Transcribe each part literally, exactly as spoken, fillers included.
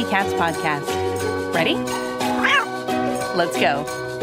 Cats podcast. Ready? Let's go.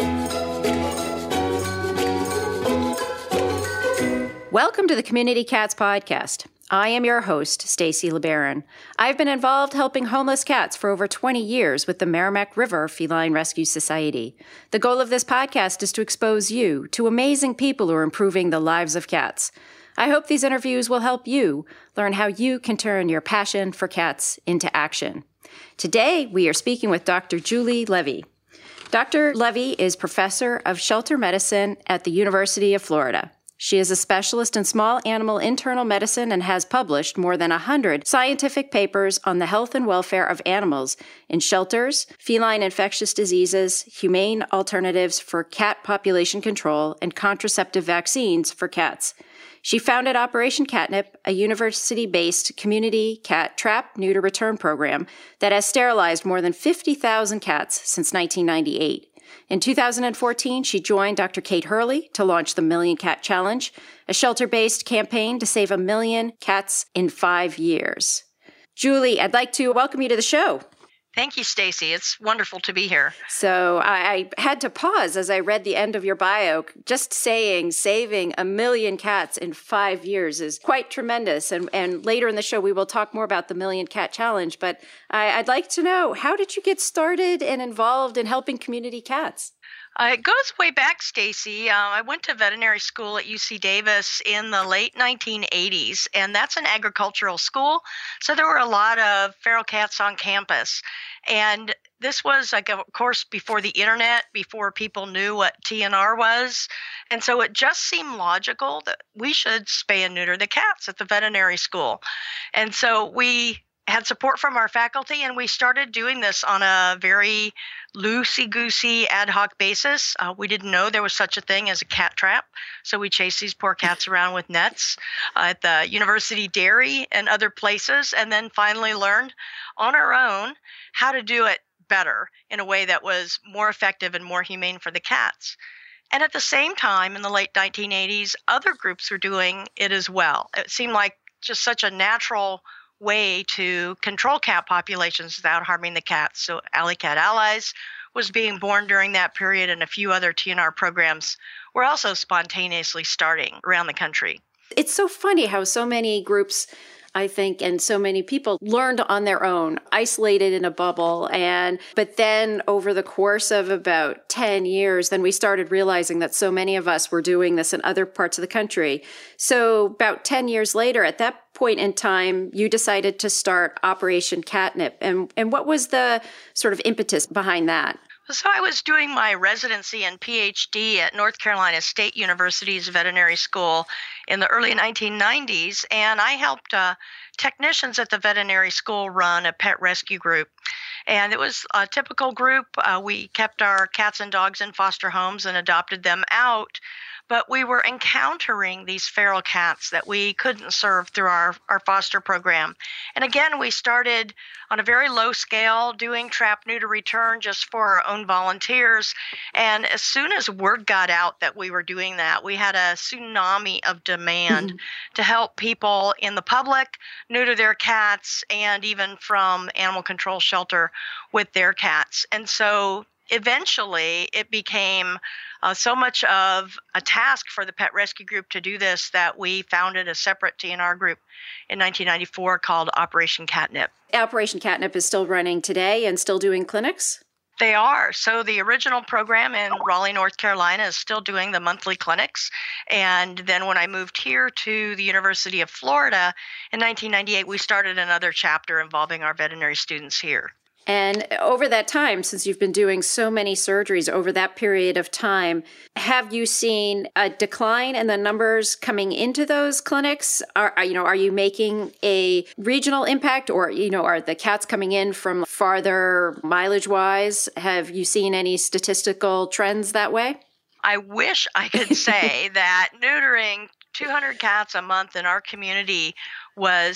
Welcome to the Community Cats podcast. I am your host, Stacy LeBaron. I've been involved helping homeless cats for over twenty years with the Merrimack River Feline Rescue Society. The goal of this podcast is to expose you to amazing people who are improving the lives of cats. I hope these interviews will help you learn how you can turn your passion for cats into action. Today, we are speaking with Doctor Julie Levy. Doctor Levy is professor of shelter medicine at the University of Florida. She is a specialist in small animal internal medicine and has published more than one hundred scientific papers on the health and welfare of animals in shelters, feline infectious diseases, humane alternatives for cat population control, and contraceptive vaccines for cats. She founded Operation Catnip, a university-based community cat trap, neuter, return program that has sterilized more than fifty thousand cats since nineteen ninety-eight. In two thousand fourteen, she joined Doctor Kate Hurley to launch the Million Cat Challenge, a shelter-based campaign to save a million cats in five years. Julie, I'd like to welcome you to the show. Thank you, Stacy. It's wonderful to be here. So I, I had to pause as I read the end of your bio. Just saying saving a million cats in five years is quite tremendous. And, and later in the show, we will talk more about the Million Cat Challenge. But I, I'd like to know, how did you get started and involved in helping community cats? Uh, it goes way back, Stacy. Uh, I went to veterinary school at U C Davis in the late nineteen eighties, and that's an agricultural school. So there were a lot of feral cats on campus. And this was, like, of course, before the internet, before people knew what T N R was. And so it just seemed logical that we should spay and neuter the cats at the veterinary school. And so we had support from our faculty, and we started doing this on a very loosey-goosey ad hoc basis. Uh, we didn't know there was such a thing as a cat trap, so we chased these poor cats around with nets uh, at the university dairy and other places, and then finally learned on our own how to do it better in a way that was more effective and more humane for the cats. And at the same time, in the late nineteen eighties, other groups were doing it as well. It seemed like just such a natural way to control cat populations without harming the cats. So Alley Cat Allies was being born during that period, and a few other T N R programs were also spontaneously starting around the country. It's so funny how so many groups, I think, and so many people learned on their own, isolated in a bubble. And but then over the course of about ten years, then we started realizing that so many of us were doing this in other parts of the country. So about ten years later, at that point in time, you decided to start Operation Catnip. And, and what was the sort of impetus behind that? So I was doing my residency and P H D at North Carolina State University's veterinary school in the early nineteen nineties, and I helped uh, technicians at the veterinary school run a pet rescue group. And it was a typical group. Uh, we kept our cats and dogs in foster homes and adopted them out. But we were encountering these feral cats that we couldn't serve through our, our foster program. And again, we started on a very low scale doing trap, neuter, return just for our own volunteers. And as soon as word got out that we were doing that, we had a tsunami of demand mm-hmm. to help people in the public neuter their cats, and even from animal control shelter with their cats. And so eventually it became uh, so much of a task for the pet rescue group to do this that we founded a separate T N R group in nineteen ninety-four called Operation Catnip. Operation Catnip is still running today and still doing clinics? They are. So the original program in Raleigh, North Carolina is still doing the monthly clinics. And then when I moved here to the University of Florida in nineteen ninety-eight, we started another chapter involving our veterinary students here. And over that time, since you've been doing so many surgeries over that period of time, have you seen a decline in the numbers coming into those clinics? Are, you know, are you making a regional impact, or, you know, are the cats coming in from farther mileage wise? Have you seen any statistical trends that way? I wish I could say that neutering two hundred cats a month in our community was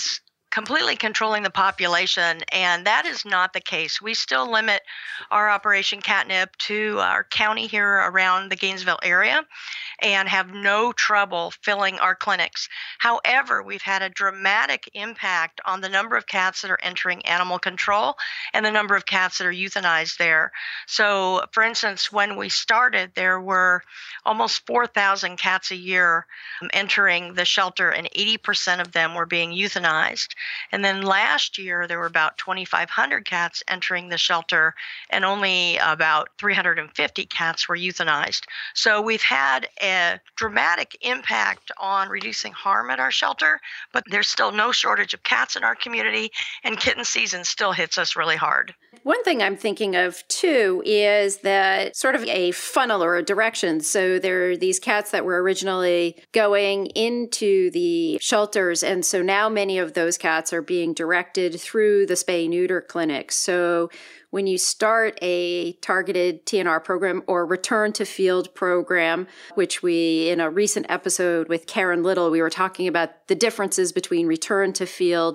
completely controlling the population, and that is not the case. We still limit our Operation Catnip to our county here around the Gainesville area and have no trouble filling our clinics. However, we've had a dramatic impact on the number of cats that are entering animal control and the number of cats that are euthanized there. So, for instance, when we started, there were almost four thousand cats a year entering the shelter, and eighty percent of them were being euthanized. And then last year, there were about twenty-five hundred cats entering the shelter, and only about three hundred fifty cats were euthanized. So we've had a dramatic impact on reducing harm at our shelter, but there's still no shortage of cats in our community, and kitten season still hits us really hard. One thing I'm thinking of, too, is that sort of a funnel or a direction. So there are these cats that were originally going into the shelters, and so now many of those cats are being directed through the spay-neuter clinics. So when you start a targeted T N R program or return to field program, which we, in a recent episode with Karen Little, we were talking about the differences between return to field,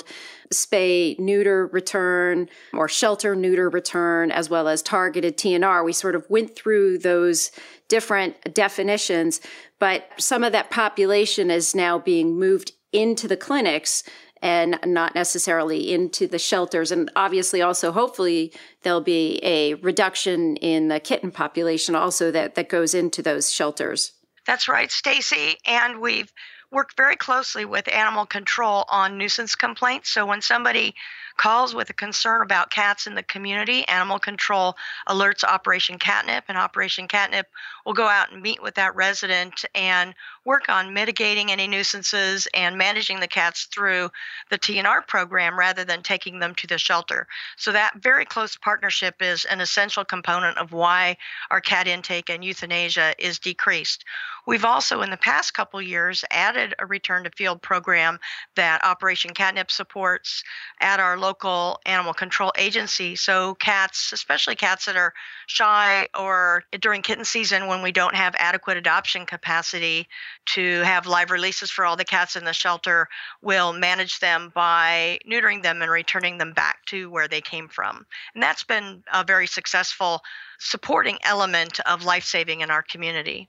spay neuter return, or shelter neuter return, as well as targeted T N R. We sort of went through those different definitions, but some of that population is now being moved into the clinics and not necessarily into the shelters. And obviously also, hopefully, there'll be a reduction in the kitten population also that, that goes into those shelters. That's right, Stacy. And we've worked very closely with animal control on nuisance complaints. So when somebody calls with a concern about cats in the community, animal control alerts Operation Catnip, and Operation Catnip will go out and meet with that resident and work on mitigating any nuisances and managing the cats through the T N R program rather than taking them to the shelter. So that very close partnership is an essential component of why our cat intake and euthanasia is decreased. We've also, in the past couple years, added a return to field program that Operation Catnip supports at our local animal control agency. So cats, especially cats that are shy or during kitten season when we don't have adequate adoption capacity to have live releases for all the cats in the shelter, will manage them by neutering them and returning them back to where they came from. And that's been a very successful supporting element of life-saving in our community.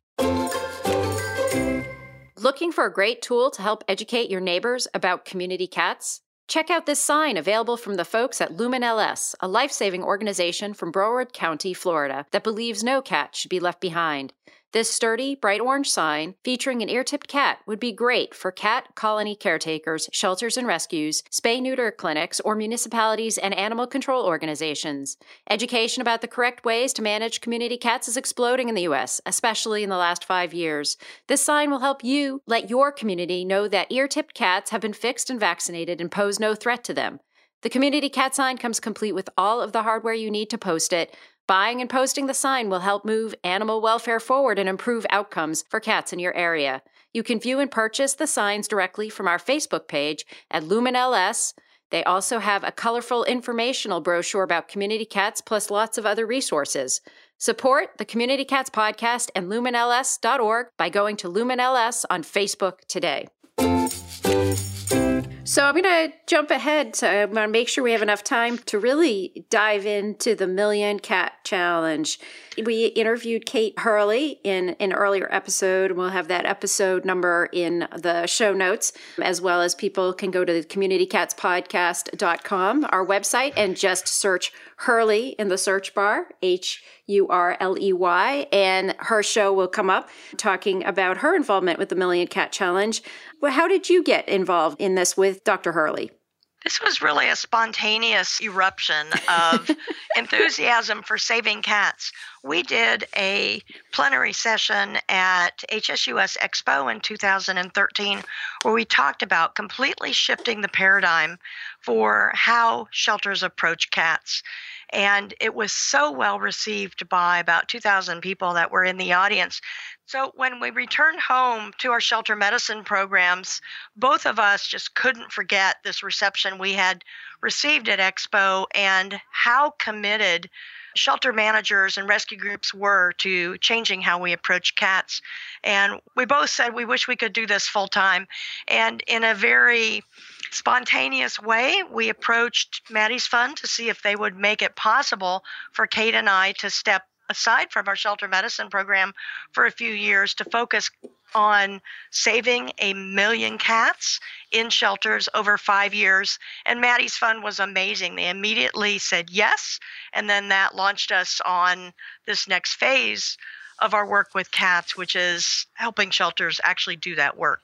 Looking for a great tool to help educate your neighbors about community cats? Check out this sign available from the folks at Lumen L S, a life-saving organization from Broward County, Florida, that believes no cat should be left behind. This sturdy, bright orange sign featuring an ear-tipped cat would be great for cat colony caretakers, shelters and rescues, spay-neuter clinics, or municipalities and animal control organizations. Education about the correct ways to manage community cats is exploding in the U S, especially in the last five years. This sign will help you let your community know that ear-tipped cats have been fixed and vaccinated and pose no threat to them. The community cat sign comes complete with all of the hardware you need to post it. Buying and posting the sign will help move animal welfare forward and improve outcomes for cats in your area. You can view and purchase the signs directly from our Facebook page at Lumen L S. They also have a colorful informational brochure about community cats, plus lots of other resources. Support the Community Cats Podcast and lumen L S dot org by going to Lumen L S on Facebook today. So I'm going to jump ahead. So I'm going to make sure we have enough time to really dive into the Million Cat Challenge. We interviewed Kate Hurley in an earlier episode. We'll have that episode number in the show notes, as well as people can go to community cats podcast dot com, our website, and just search Hurley in the search bar, H U R L E Y, and her show will come up talking about her involvement with the Million Cat Challenge. Well, how did you get involved in this with Doctor Hurley? This was really a spontaneous eruption of enthusiasm for saving cats. We did a plenary session at H S U S Expo in two thousand thirteen where we talked about completely shifting the paradigm for how shelters approach cats. And it was so well received by about two thousand people that were in the audience. So when we returned home to our shelter medicine programs, both of us just couldn't forget this reception we had received at Expo and how committed shelter managers and rescue groups were to changing how we approach cats. And we both said we wish we could do this full time. And in a very spontaneous way, we approached Maddie's Fund to see if they would make it possible for Kate and I to step aside from our shelter medicine program for a few years to focus on saving a million cats in shelters over five years. And Maddie's Fund was amazing. They immediately said yes, and then that launched us on this next phase of our work with cats, which is helping shelters actually do that work.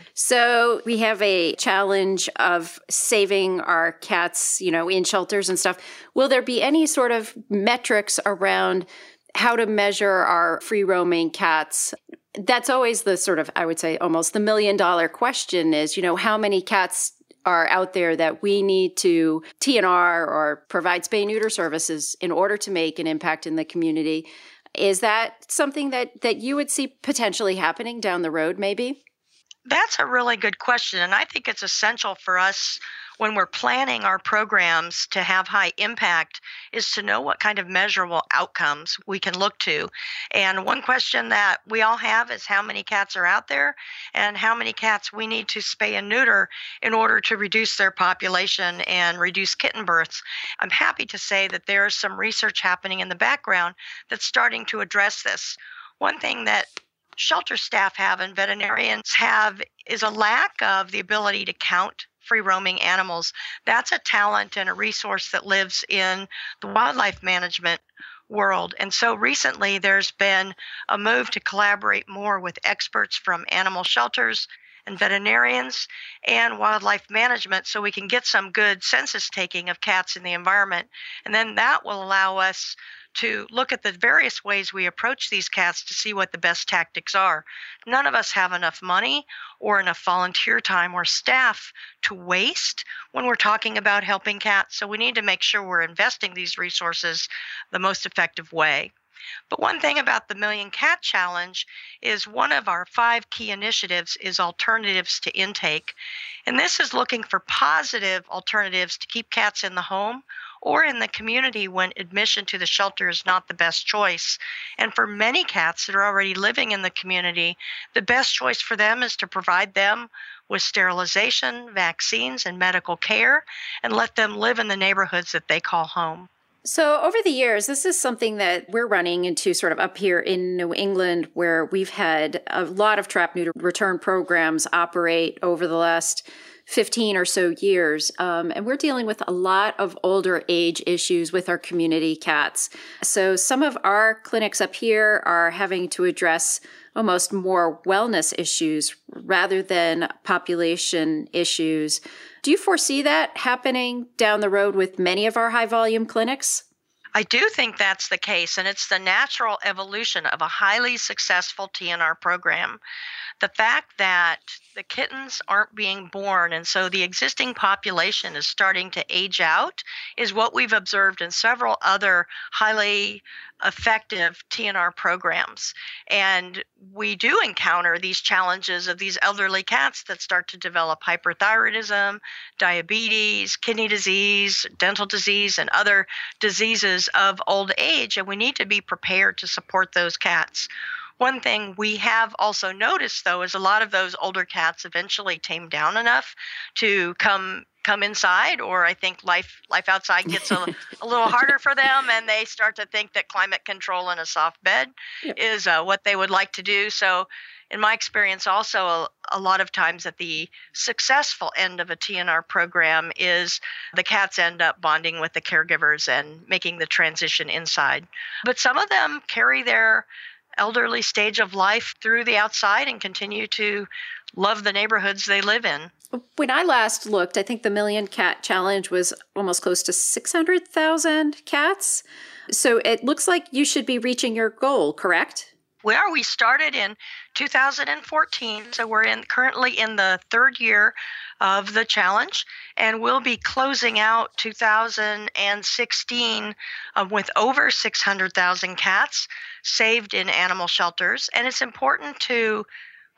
So we have a challenge of saving our cats, you know, in shelters and stuff. Will there be any sort of metrics around how to measure our free roaming cats? That's always the sort of, I would say, almost the million dollar question is, you know, how many cats are out there that we need to T N R or provide spay-neuter services in order to make an impact in the community? Is that something that, that you would see potentially happening down the road, maybe? That's a really good question, and I think it's essential for us when we're planning our programs to have high impact is to know what kind of measurable outcomes we can look to. And one question that we all have is how many cats are out there and how many cats we need to spay and neuter in order to reduce their population and reduce kitten births. I'm happy to say that there is some research happening in the background that's starting to address this. One thing that shelter staff have and veterinarians have is a lack of the ability to count free roaming animals. That's a talent and a resource that lives in the wildlife management world. And so recently there's been a move to collaborate more with experts from animal shelters and veterinarians and wildlife management so we can get some good census taking of cats in the environment. And then that will allow us to look at the various ways we approach these cats to see what the best tactics are. None of us have enough money or enough volunteer time or staff to waste when we're talking about helping cats, so we need to make sure we're investing these resources the most effective way. But one thing about the Million Cat Challenge is one of our five key initiatives is alternatives to intake. And this is looking for positive alternatives to keep cats in the home or in the community when admission to the shelter is not the best choice. And for many cats that are already living in the community, the best choice for them is to provide them with sterilization, vaccines, and medical care, and let them live in the neighborhoods that they call home. So over the years, this is something that we're running into sort of up here in New England, where we've had a lot of trap neuter return programs operate over the last fifteen or so years. Um, and we're dealing with a lot of older age issues with our community cats. So some of our clinics up here are having to address almost more wellness issues rather than population issues. Do you foresee that happening down the road with many of our high volume clinics? I do think that's the case, and it's the natural evolution of a highly successful T N R program. The fact that the kittens aren't being born, and so the existing population is starting to age out, is what we've observed in several other highly effective T N R programs. And we do encounter these challenges of these elderly cats that start to develop hyperthyroidism, diabetes, kidney disease, dental disease, and other diseases of old age, and we need to be prepared to support those cats. One thing we have also noticed, though, is a lot of those older cats eventually tame down enough to come come inside, or I think life life outside gets a, a little harder for them, and they start to think that climate control in a soft bed yep. is uh, what they would like to do. So in my experience also, a, a lot of times at the successful end of a T N R program is the cats end up bonding with the caregivers and making the transition inside. But some of them carry their elderly stage of life through the outside and continue to love the neighborhoods they live in. When I last looked, I think the Million Cat Challenge was almost close to six hundred thousand cats. So it looks like you should be reaching your goal, correct? We are. We started in two thousand fourteen, so we're in currently in the third year of the challenge, and we'll be closing out two thousand sixteen uh, with over six hundred thousand cats saved in animal shelters. And it's important to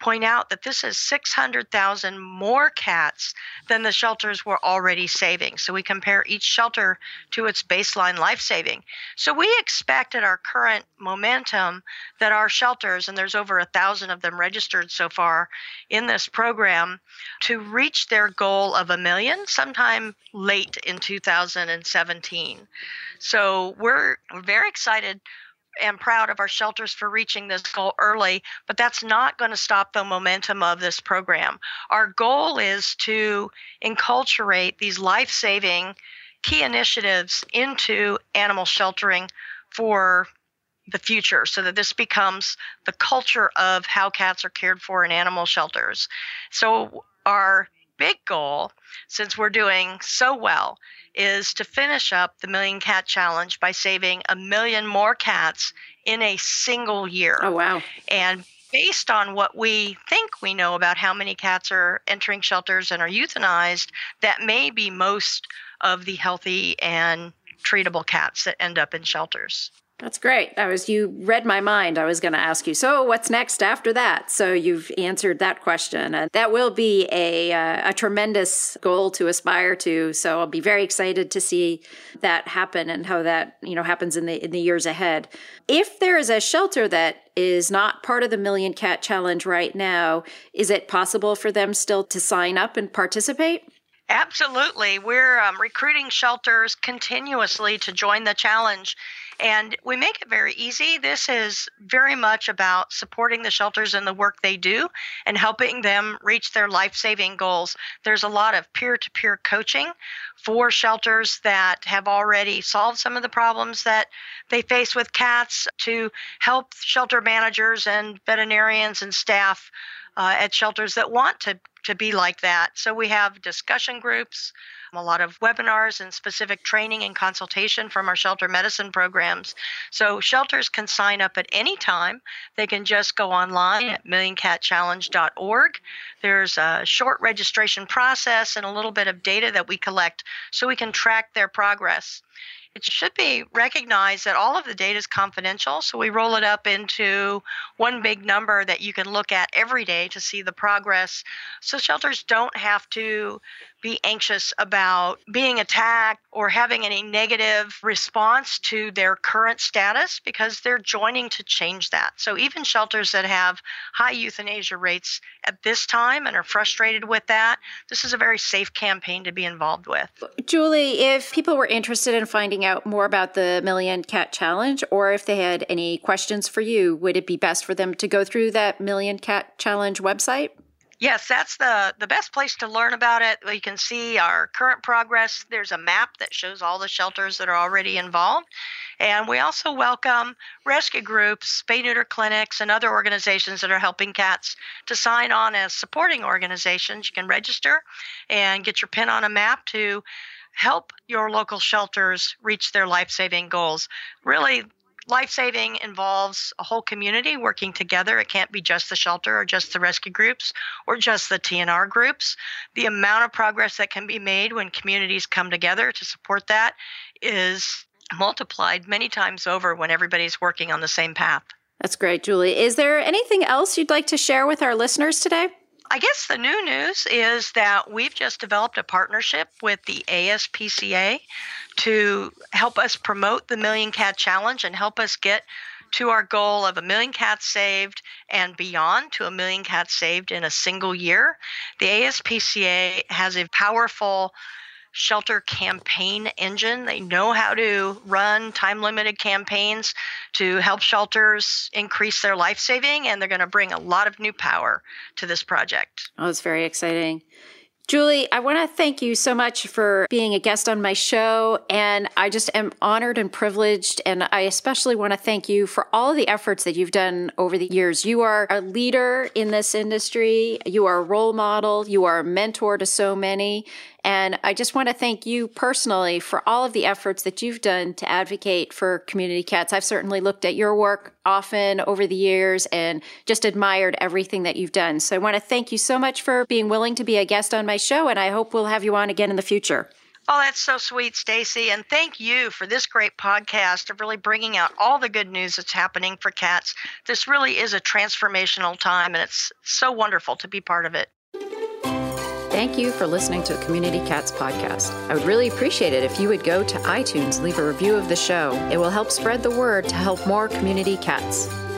point out that this is six hundred thousand more cats than the shelters were already saving. So we compare each shelter to its baseline life saving. So we expect at our current momentum that our shelters, and there's over a thousand of them registered so far in this program, to reach their goal of a million sometime late in two thousand seventeen. So we're very excited and proud of our shelters for reaching this goal early, but that's not going to stop the momentum of this program. Our goal is to enculturate these life-saving key initiatives into animal sheltering for the future so that this becomes the culture of how cats are cared for in animal shelters. So our big goal, since we're doing so well, is to finish up the Million Cat Challenge by saving a million more cats in a single year. Oh, wow. And based on what we think we know about how many cats are entering shelters and are euthanized, that may be most of the healthy and treatable cats that end up in shelters. That's great. I was, you read my mind. I was going to ask you, so what's next after that? So you've answered that question. And that will be a, uh, a tremendous goal to aspire to. So I'll be very excited to see that happen and how that, you know, happens in the in the years ahead. If there is a shelter that is not part of the Million Cat Challenge right now, is it possible for them still to sign up and participate? Absolutely. We're um, recruiting shelters continuously to join the challenge. And we make it very easy. This is very much about supporting the shelters in the work they do and helping them reach their life-saving goals. There's a lot of peer-to-peer coaching for shelters that have already solved some of the problems that they face with cats to help shelter managers and veterinarians and staff uh, at shelters that want to, to be like that. So we have discussion groups, a lot of webinars and specific training and consultation from our shelter medicine programs. So shelters can sign up at any time. They can just go online at million cat challenge dot org. There's a short registration process and a little bit of data that we collect so we can track their progress. It should be recognized that all of the data is confidential, so we roll it up into one big number that you can look at every day to see the progress. So shelters don't have to be anxious about being attacked or having any negative response to their current status because they're joining to change that. So even shelters that have high euthanasia rates at this time and are frustrated with that, this is a very safe campaign to be involved with. Julie, if people were interested in finding out more about the Million Cat Challenge, or if they had any questions for you, would it be best for them to go through that Million Cat Challenge website? Yes, that's the, the best place to learn about it. You can see our current progress. There's a map that shows all the shelters that are already involved. And we also welcome rescue groups, spay-neuter clinics, and other organizations that are helping cats to sign on as supporting organizations. You can register and get your pin on a map to help your local shelters reach their life-saving goals. Really, life-saving involves a whole community working together. It can't be just the shelter or just the rescue groups or just the T N R groups. The amount of progress that can be made when communities come together to support that is multiplied many times over when everybody's working on the same path. That's great, Julie. Is there anything else you'd like to share with our listeners today? I guess the new news is that we've just developed a partnership with the A S P C A to help us promote the Million Cat Challenge and help us get to our goal of a million cats saved and beyond, to a million cats saved in a single year. The A S P C A has a powerful shelter campaign engine. They know how to run time-limited campaigns to help shelters increase their life saving, and they're going to bring a lot of new power to this project. Oh, it's very exciting. Julie, I want to thank you so much for being a guest on my show, and I just am honored and privileged, and I especially want to thank you for all of the efforts that you've done over the years. You are a leader in this industry. You are a role model. You are a mentor to so many, and I just want to thank you personally for all of the efforts that you've done to advocate for community cats. I've certainly looked at your work often over the years and just admired everything that you've done. So I want to thank you so much for being willing to be a guest on my show, and I hope we'll have you on again in the future. Oh, that's so sweet, Stacy. And thank you for this great podcast of really bringing out all the good news that's happening for cats. This really is a transformational time, and it's so wonderful to be part of it. Thank you for listening to the Community Cats podcast. I would really appreciate it if you would go to iTunes and leave a review of the show. It will help spread the word to help more community cats.